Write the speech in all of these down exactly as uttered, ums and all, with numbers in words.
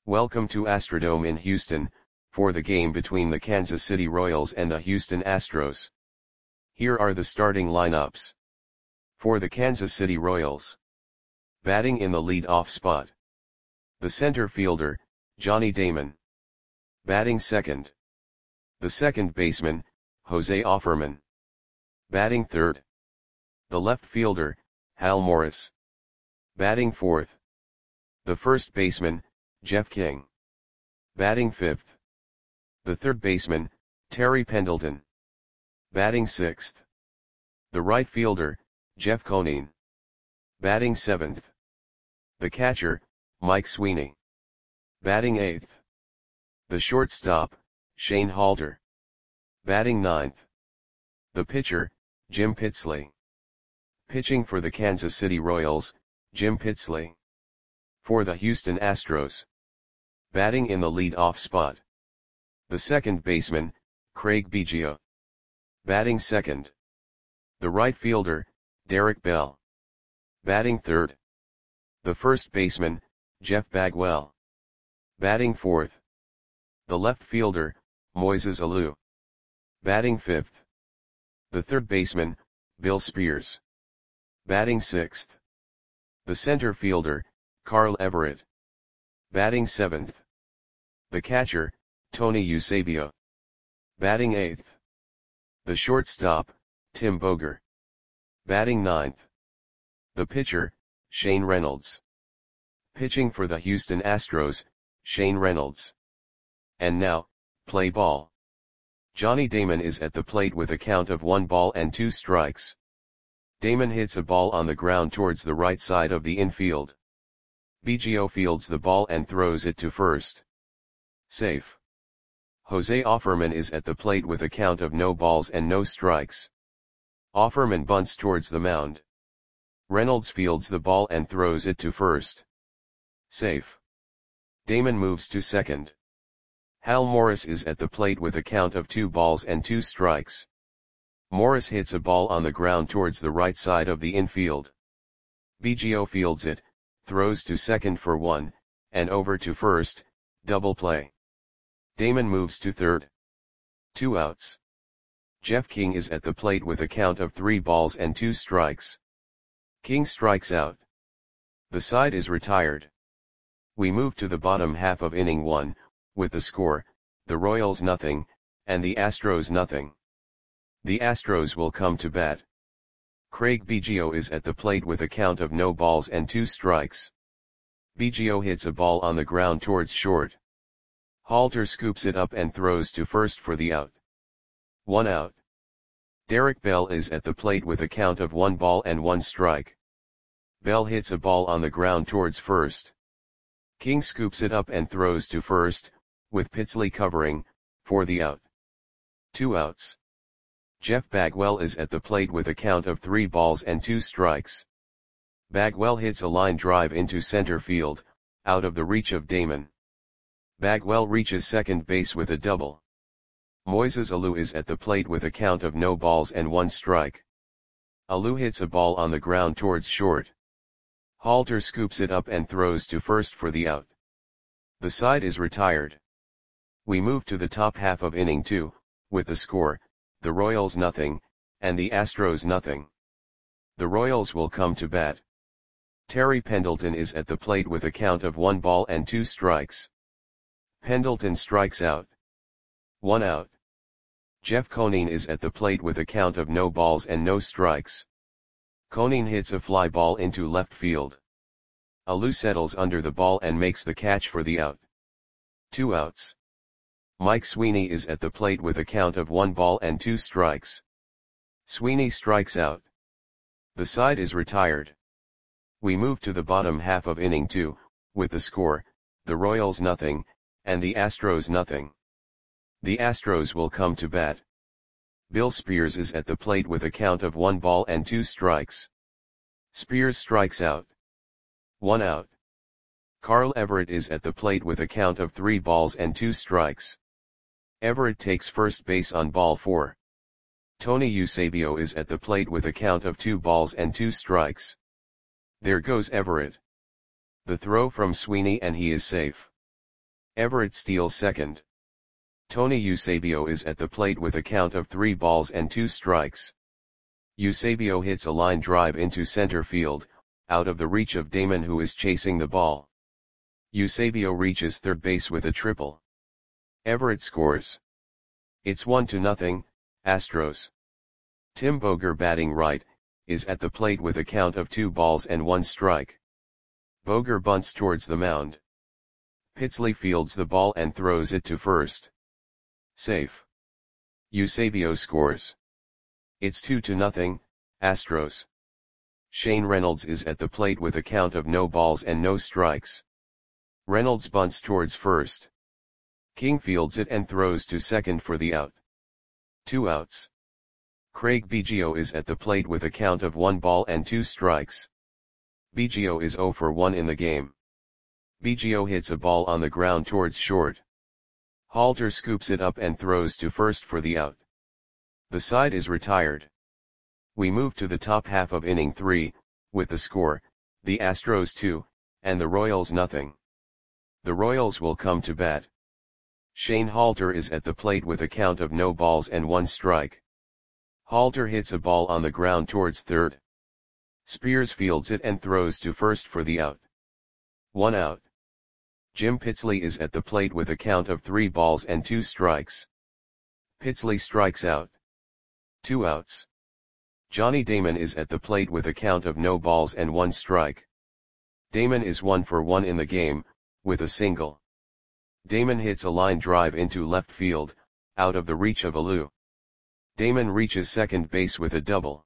Welcome to Astrodome in Houston, for the game between the Kansas City Royals and the Houston Astros. Here are the starting lineups. For the Kansas City Royals. Batting in the lead-off spot. The center fielder, Johnny Damon. Batting second. The second baseman, Jose Offerman. Batting third. The left fielder, Hal Morris. Batting fourth. The first baseman, Jeff King. Batting fifth. The third baseman, Terry Pendleton. Batting sixth. The right fielder, Jeff Conine. Batting seventh. The catcher, Mike Sweeney. Batting eighth. The shortstop, Shane Halter. Batting ninth. The pitcher, Jim Pitsley. Pitching for the Kansas City Royals, Jim Pitsley. For the Houston Astros. Batting in the lead-off spot. The second baseman, Craig Biggio. Batting second. The right fielder, Derek Bell. Batting third. The first baseman, Jeff Bagwell. Batting fourth. The left fielder, Moises Alou. Batting fifth. The third baseman, Bill Spears. Batting sixth. The center fielder, Carl Everett. Batting seventh. The catcher, Tony Eusebio. Batting eighth. The shortstop, Tim Boger. Batting ninth. The pitcher, Shane Reynolds. Pitching for the Houston Astros, Shane Reynolds. And now, play ball. Johnny Damon is at the plate with a count of one ball and two strikes. Damon hits a ball on the ground towards the right side of the infield. Biggio fields the ball and throws it to first. Safe. Jose Offerman is at the plate with a count of no balls and no strikes. Offerman bunts towards the mound. Reynolds fields the ball and throws it to first. Safe. Damon moves to second. Hal Morris is at the plate with a count of two balls and two strikes. Morris hits a ball on the ground towards the right side of the infield. Biggio fields it, throws to second for one, and over to first, double play. Damon moves to third. Two outs. Jeff King is at the plate with a count of three balls and two strikes. King strikes out. The side is retired. We move to the bottom half of inning one, with the score, the Royals nothing, and the Astros nothing. The Astros will come to bat. Craig Biggio is at the plate with a count of no balls and two strikes. Biggio hits a ball on the ground towards short. Halter scoops it up and throws to first for the out. One out. Derek Bell is at the plate with a count of one ball and one strike. Bell hits a ball on the ground towards first. King scoops it up and throws to first, with Pitsley covering, for the out. Two outs. Jeff Bagwell is at the plate with a count of three balls and two strikes. Bagwell hits a line drive into center field, out of the reach of Damon. Bagwell reaches second base with a double. Moises Alou is at the plate with a count of no balls and one strike. Alou hits a ball on the ground towards short. Halter scoops it up and throws to first for the out. The side is retired. We move to the top half of inning two, with the score, the Royals nothing, and the Astros nothing. The Royals will come to bat. Terry Pendleton is at the plate with a count of one ball and two strikes. Pendleton strikes out. One out. Jeff Conine is at the plate with a count of no balls and no strikes. Conine hits a fly ball into left field. Alou settles under the ball and makes the catch for the out. Two outs. Mike Sweeney is at the plate with a count of one ball and two strikes. Sweeney strikes out. The side is retired. We move to the bottom half of inning two, with the score, the Royals nothing, and the Astros nothing. The Astros will come to bat. Bill Spears is at the plate with a count of one ball and two strikes. Spears strikes out. One out. Carl Everett is at the plate with a count of three balls and two strikes. Everett takes first base on ball four. Tony Eusebio is at the plate with a count of two balls and two strikes. There goes Everett. The throw from Sweeney and he is safe. Everett steals second. Tony Eusebio is at the plate with a count of three balls and two strikes. Eusebio hits a line drive into center field, out of the reach of Damon, who is chasing the ball. Eusebio reaches third base with a triple. Everett scores. It's one to nothing, Astros. Tim Boger, batting right, is at the plate with a count of two balls and one strike. Boger bunts towards the mound. Pitsley fields the ball and throws it to first. Safe. Eusebio scores. It's two to nothing, Astros. Shane Reynolds is at the plate with a count of no balls and no strikes. Reynolds bunts towards first. King fields it and throws to second for the out. Two outs. Craig Biggio is at the plate with a count of one ball and two strikes. Biggio is zero for one in the game. Biggio hits a ball on the ground towards short. Halter scoops it up and throws to first for the out. The side is retired. We move to the top half of inning three, with the score, the Astros two, and the Royals nothing. The Royals will come to bat. Shane Halter is at the plate with a count of no balls and one strike. Halter hits a ball on the ground towards third. Spears fields it and throws to first for the out. One out. Jim Pitsley is at the plate with a count of three balls and two strikes. Pitsley strikes out. Two outs. Johnny Damon is at the plate with a count of no balls and one strike. Damon is one for one in the game, with a single. Damon hits a line drive into left field, out of the reach of Alou. Damon reaches second base with a double.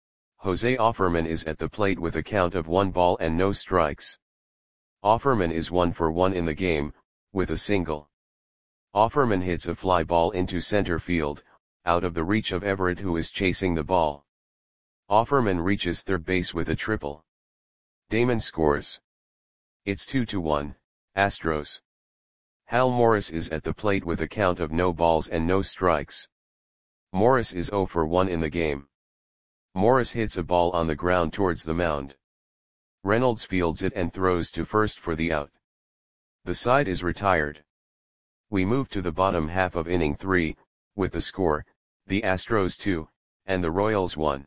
Jose Offerman is at the plate with a count of one ball and no strikes. Offerman is one for one in the game, with a single. Offerman hits a fly ball into center field, out of the reach of Everett, who is chasing the ball. Offerman reaches third base with a triple. Damon scores. It's two to one, Astros. Hal Morris is at the plate with a count of no balls and no strikes. Morris is zero for one in the game. Morris hits a ball on the ground towards the mound. Reynolds fields it and throws to first for the out. The side is retired. We move to the bottom half of inning three, with the score, the Astros two, and the Royals one.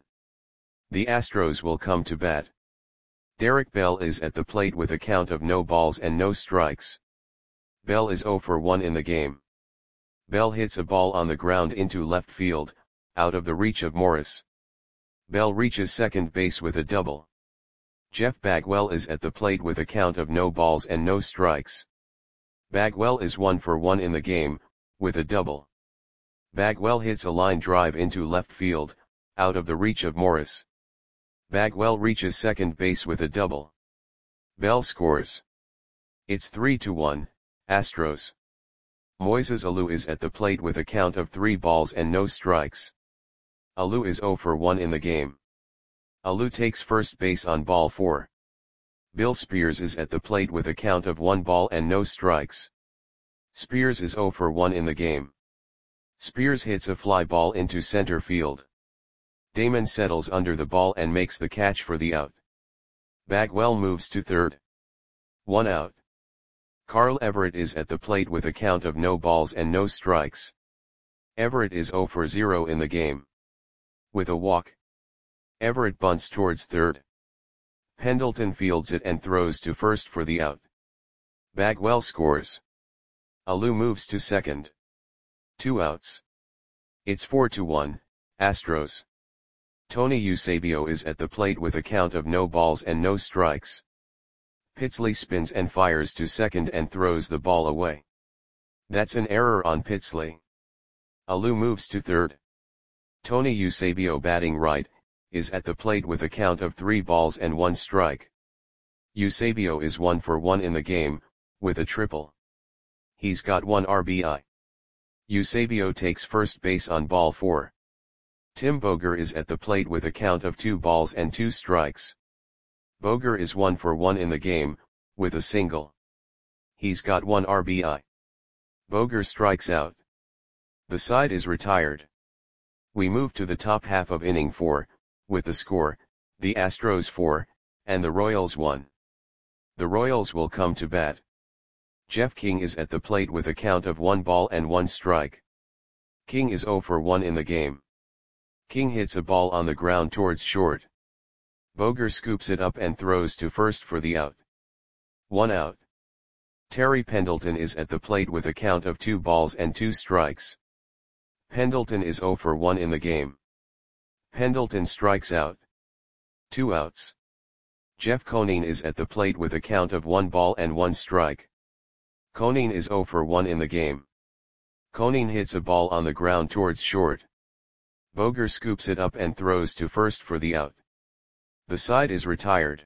The Astros will come to bat. Derek Bell is at the plate with a count of no balls and no strikes. Bell is zero for one in the game. Bell hits a ball on the ground into left field, out of the reach of Morris. Bell reaches second base with a double. Jeff Bagwell is at the plate with a count of no balls and no strikes. Bagwell is one for one in the game, with a double. Bagwell hits a line drive into left field, out of the reach of Morris. Bagwell reaches second base with a double. Bell scores. It's three to one, Astros. Moises Alou is at the plate with a count of three balls and no strikes. Alou is zero for one in the game. Alou takes first base on ball four. Bill Spears is at the plate with a count of one ball and no strikes. Spears is zero for one in the game. Spears hits a fly ball into center field. Damon settles under the ball and makes the catch for the out. Bagwell moves to third. One out. Carl Everett is at the plate with a count of no balls and no strikes. Everett is zero for zero in the game. With a walk, Everett bunts towards third. Pendleton fields it and throws to first for the out. Bagwell scores. Alou moves to second. Two outs. It's four to one, Astros. Tony Eusebio is at the plate with a count of no balls and no strikes. Pitsley spins and fires to second and throws the ball away. That's an error on Pitsley. Alou moves to third. Tony Eusebio, batting right, is at the plate with a count of three balls and one strike. Eusebio is one for one in the game, with a triple. He's got one R B I. Eusebio takes first base on ball four. Tim Boger is at the plate with a count of two balls and two strikes. Boger is one for one in the game, with a single. He's got one R B I. Boger strikes out. The side is retired. We move to the top half of inning four, with the score, the Astros four, and the Royals one. The Royals will come to bat. Jeff King is at the plate with a count of one ball and one strike. King is zero for one in the game. King hits a ball on the ground towards short. Boger scoops it up and throws to first for the out. One out. Terry Pendleton is at the plate with a count of two balls and two strikes. Pendleton is zero for one in the game. Pendleton strikes out. Two outs. Jeff Conine is at the plate with a count of one ball and one strike. Conine is zero for one in the game. Conine hits a ball on the ground towards short. Boger scoops it up and throws to first for the out. The side is retired.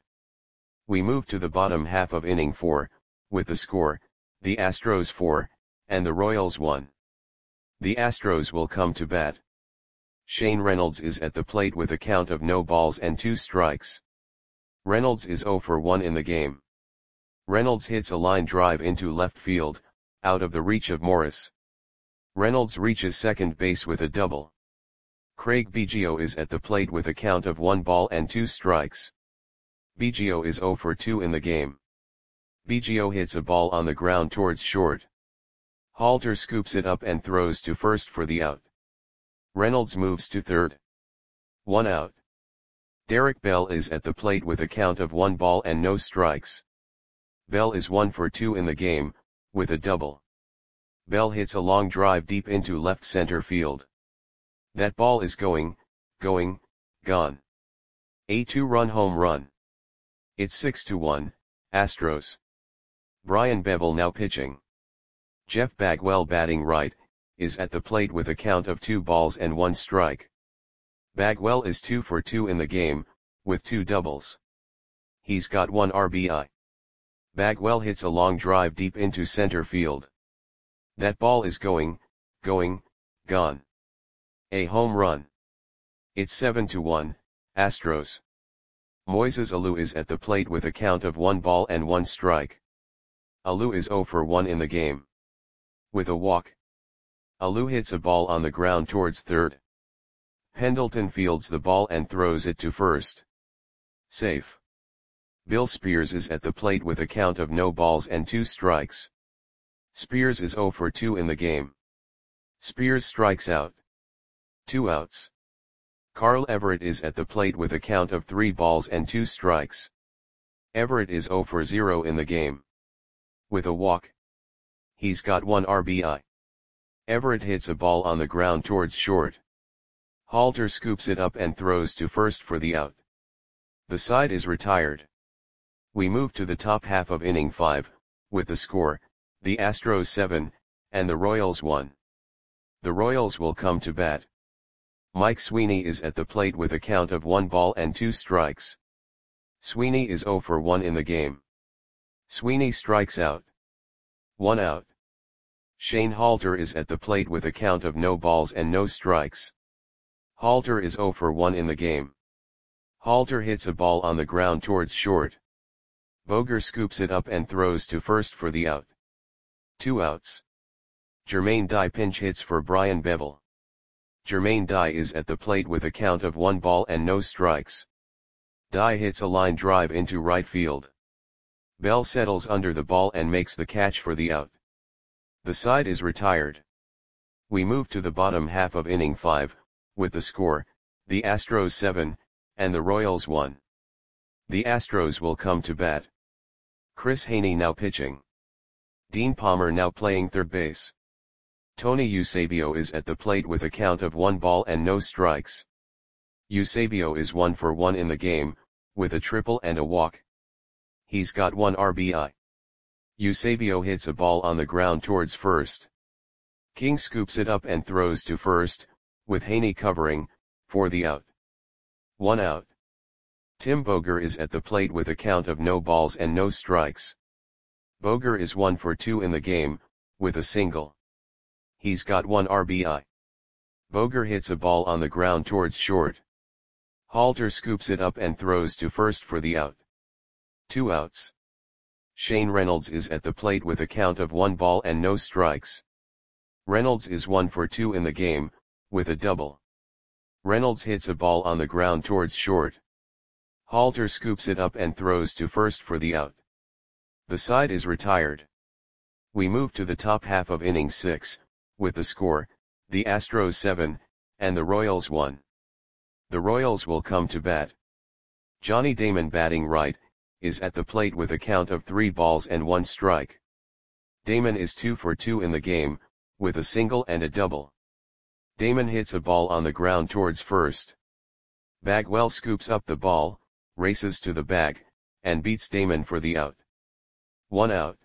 We move to the bottom half of inning four, with the score, the Astros four, and the Royals one. The Astros will come to bat. Shane Reynolds is at the plate with a count of no balls and two strikes. Reynolds is zero for one in the game. Reynolds hits a line drive into left field, out of the reach of Morris. Reynolds reaches second base with a double. Craig Biggio is at the plate with a count of one ball and two strikes. Biggio is zero for two in the game. Biggio hits a ball on the ground towards short. Halter scoops it up and throws to first for the out. Reynolds moves to third. One out. Derek Bell is at the plate with a count of one ball and no strikes. Bell is one for two in the game, with a double. Bell hits a long drive deep into left center field. That ball is going, going, gone. A two-run home run. It's six to one, Astros. Brian Bevel now pitching. Jeff Bagwell batting right, is at the plate with a count of two balls and one strike. Bagwell is two for two in the game, with two doubles. He's got one R B I. Bagwell hits a long drive deep into center field. That ball is going, going, gone. A home run. It's seven to one, Astros. Moises Alou is at the plate with a count of one ball and one strike. Alou is zero for one in the game. With a walk. Alou hits a ball on the ground towards third. Pendleton fields the ball and throws it to first. Safe. Bill Spears is at the plate with a count of no balls and two strikes. Spears is zero for two in the game. Spears strikes out. Two outs. Carl Everett is at the plate with a count of three balls and two strikes. Everett is zero for zero in the game. With a walk. He's got one R B I. Everett hits a ball on the ground towards short. Halter scoops it up and throws to first for the out. The side is retired. We move to the top half of inning five, with the score, the Astros seven, and the Royals one. The Royals will come to bat. Mike Sweeney is at the plate with a count of one ball and two strikes. Sweeney is zero for one in the game. Sweeney strikes out. One out. Shane Halter is at the plate with a count of no balls and no strikes. Halter is zero for one in the game. Halter hits a ball on the ground towards short. Boger scoops it up and throws to first for the out. Two outs. Jermaine Dye pinch hits for Brian Bevel. Jermaine Dye is at the plate with a count of one ball and no strikes. Dye hits a line drive into right field. Bell settles under the ball and makes the catch for the out. The side is retired. We move to the bottom half of inning five, with the score, the Astros seven, and the Royals one. The Astros will come to bat. Chris Haney now pitching. Dean Palmer now playing third base. Tony Eusebio is at the plate with a count of one ball and no strikes. Eusebio is one for one in the game, with a triple and a walk. He's got one R B I. Eusebio hits a ball on the ground towards first. King scoops it up and throws to first, with Haney covering, for the out. One out. Tim Boger is at the plate with a count of no balls and no strikes. Boger is one for two in the game, with a single. He's got one R B I. Boger hits a ball on the ground towards short. Halter scoops it up and throws to first for the out. Two outs. Shane Reynolds is at the plate with a count of one ball and no strikes. Reynolds is one for two in the game, with a double. Reynolds hits a ball on the ground towards short. Halter scoops it up and throws to first for the out. The side is retired. We move to the top half of inning six, with the score, the Astros seven, and the Royals one. The Royals will come to bat. Johnny Damon, batting right, is at the plate with a count of three balls and one strike. Damon is two for two in the game, with a single and a double. Damon hits a ball on the ground towards first. Bagwell scoops up the ball, races to the bag, and beats Damon for the out. One out.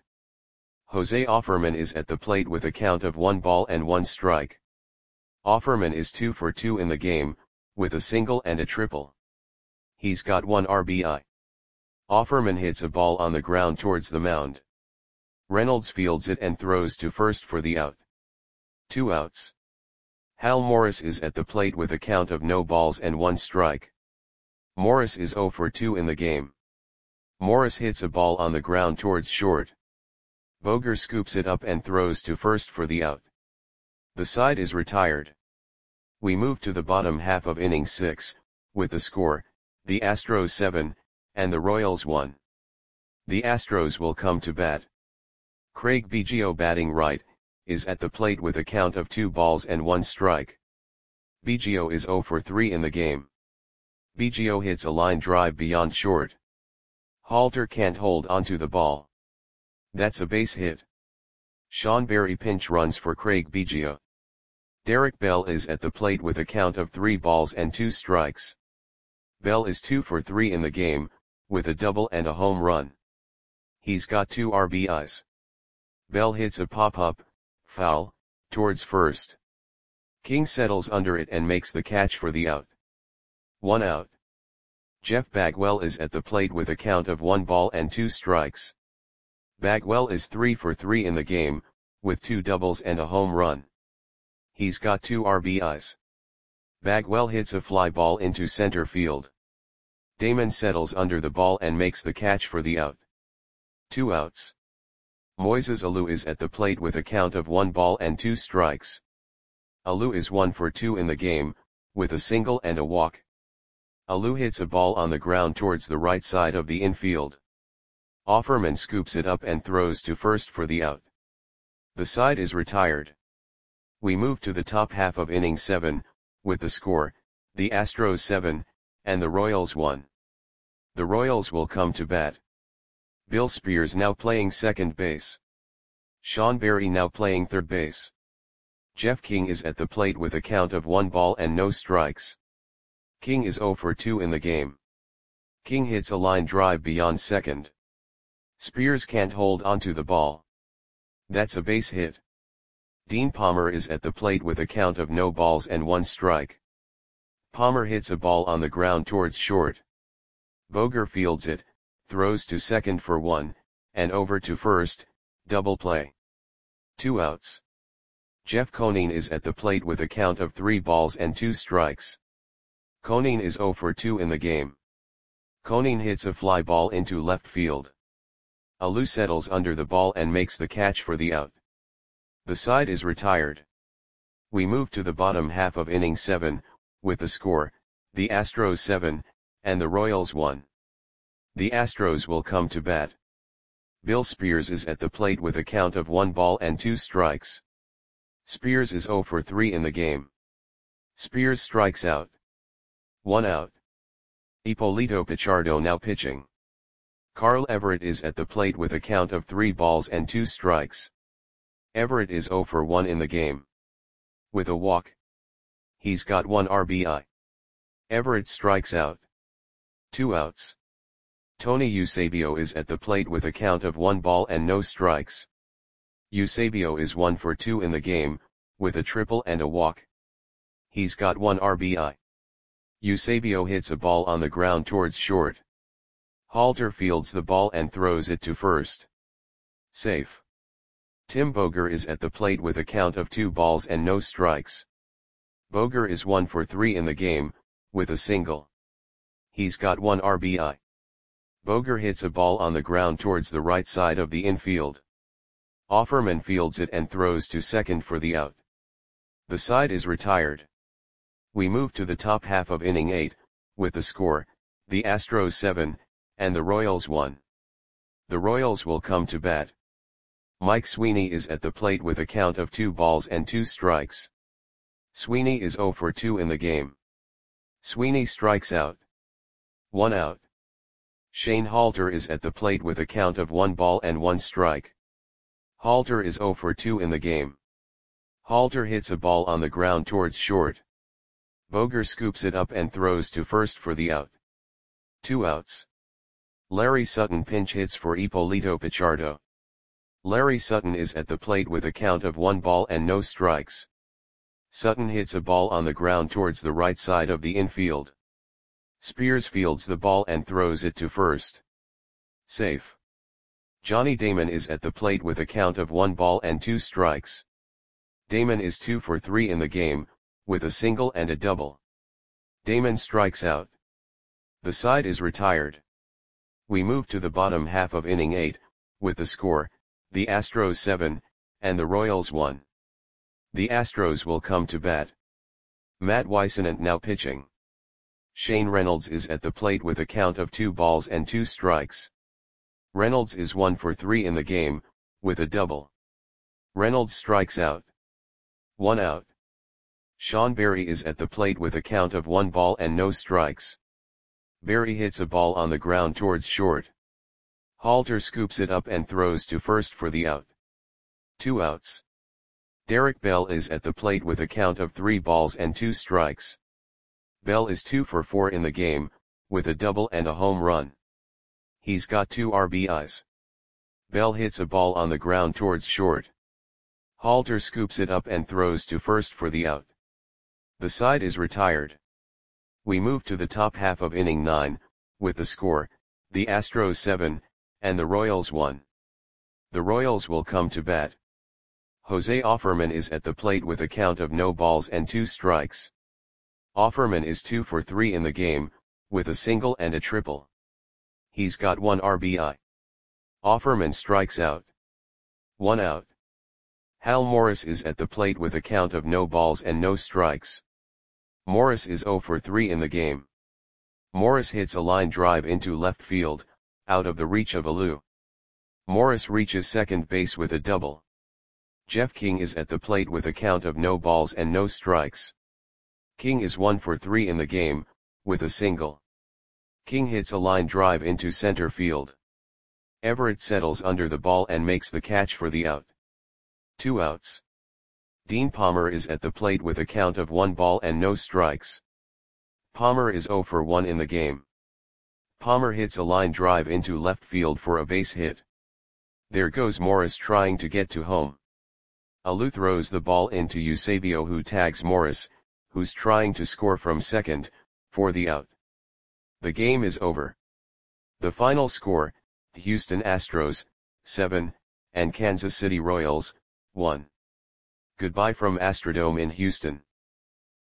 Jose Offerman is at the plate with a count of one ball and one strike. Offerman is two for two in the game, with a single and a triple. He's got one R B I. Offerman hits a ball on the ground towards the mound. Reynolds fields it and throws to first for the out. Two outs. Hal Morris is at the plate with a count of no balls and one strike. Morris is zero for two in the game. Morris hits a ball on the ground towards short. Boger scoops it up and throws to first for the out. The side is retired. We move to the bottom half of inning six, with the score, the Astros seven, and the Royals one. The Astros will come to bat. Craig Biggio, batting right, is at the plate with a count of two balls and one strike. Biggio is zero for three in the game. Biggio hits a line drive beyond short. Halter can't hold onto the ball. That's a base hit. Sean Berry pinch runs for Craig Biggio. Derek Bell is at the plate with a count of three balls and two strikes. Bell is two for three in the game, with a double and a home run. He's got two R B Is. Bell hits a pop-up, foul, towards first. King settles under it and makes the catch for the out. One out. Jeff Bagwell is at the plate with a count of one ball and two strikes. Bagwell is three for three in the game, with two doubles and a home run. He's got two R B Is. Bagwell hits a fly ball into center field. Damon settles under the ball and makes the catch for the out. Two outs. Moises Alou is at the plate with a count of one ball and two strikes. Alou is one for two in the game, with a single and a walk. Alou hits a ball on the ground towards the right side of the infield. Offerman scoops it up and throws to first for the out. The side is retired. We move to the top half of inning seven, with the score, the Astros seven, and the Royals one. The Royals will come to bat. Bill Spears now playing second base. Sean Berry now playing third base. Jeff King is at the plate with a count of one ball and no strikes. King is zero for two in the game. King hits a line drive beyond second. Spears can't hold onto the ball. That's a base hit. Dean Palmer is at the plate with a count of no balls and one strike. Palmer hits a ball on the ground towards short. Boger fields it, throws to second for one, and over to first, double play. Two outs. Jeff Conine is at the plate with a count of three balls and two strikes. Conine is zero for two in the game. Conine hits a fly ball into left field. Alou settles under the ball and makes the catch for the out. The side is retired. We move to the bottom half of inning seven, with the score, the Astros seven, and the Royals one. The Astros will come to bat. Bill Spears is at the plate with a count of one ball and two strikes. Spears is zero for three in the game. Spears strikes out. One out. Ippolito Pichardo now pitching. Carl Everett is at the plate with a count of three balls and two strikes. Everett is zero for one in the game. With a walk. He's got one R B I. Everett strikes out. Two outs. Tony Eusebio is at the plate with a count of one ball and no strikes. Eusebio is one for two in the game, with a triple and a walk. He's got one R B I. Eusebio hits a ball on the ground towards short. Halter fields the ball and throws it to first. Safe. Tim Boger is at the plate with a count of two balls and no strikes. Boger is one for three in the game, with a single. He's got one R B I. Boger hits a ball on the ground towards the right side of the infield. Offerman fields it and throws to second for the out. The side is retired. We move to the top half of inning eight, with the score, the Astros seven, and the Royals one. The Royals will come to bat. Mike Sweeney is at the plate with a count of two balls and two strikes. Sweeney is zero for two in the game. Sweeney strikes out. One out. Shane Halter is at the plate with a count of one ball and one strike. Halter is zero for two in the game. Halter hits a ball on the ground towards short. Boger scoops it up and throws to first for the out. Two outs. Larry Sutton pinch hits for Ippolito Pichardo. Larry Sutton is at the plate with a count of one ball and no strikes. Sutton hits a ball on the ground towards the right side of the infield. Spears fields the ball and throws it to first. Safe. Johnny Damon is at the plate with a count of one ball and two strikes. Damon is two for three in the game, with a single and a double. Damon strikes out. The side is retired. We move to the bottom half of inning eight, with the score, the Astros seven, and the Royals one. The Astros will come to bat. Matt Whisenant now pitching. Shane Reynolds is at the plate with a count of two balls and two strikes. Reynolds is one for three in the game, with a double. Reynolds strikes out. One out. Sean Berry is at the plate with a count of one ball and no strikes. Berry hits a ball on the ground towards short. Halter scoops it up and throws to first for the out. Two outs. Derek Bell is at the plate with a count of three balls and two strikes. Bell is two for four in the game, with a double and a home run. He's got two R B Is. Bell hits a ball on the ground towards short. Halter scoops it up and throws to first for the out. The side is retired. We move to the top half of inning nine, with the score, the Astros seven, and the Royals one. The Royals will come to bat. Jose Offerman is at the plate with a count of no balls and two strikes. Offerman is two for three in the game, with a single and a triple. He's got one R B I. Offerman strikes out. One out. Hal Morris is at the plate with a count of no balls and no strikes. Morris is zero for three in the game. Morris hits a line drive into left field, out of the reach of Alou. Morris reaches second base with a double. Jeff King is at the plate with a count of no balls and no strikes. King is one for three in the game, with a single. King hits a line drive into center field. Everett settles under the ball and makes the catch for the out. Two outs. Dean Palmer is at the plate with a count of one ball and no strikes. Palmer is zero for one in the game. Palmer hits a line drive into left field for a base hit. There goes Morris trying to get to home. Alou throws the ball into Eusebio, who tags Morris, who's trying to score from second, for the out. The game is over. The final score, Houston Astros, seven, and Kansas City Royals, one. Goodbye from Astrodome in Houston.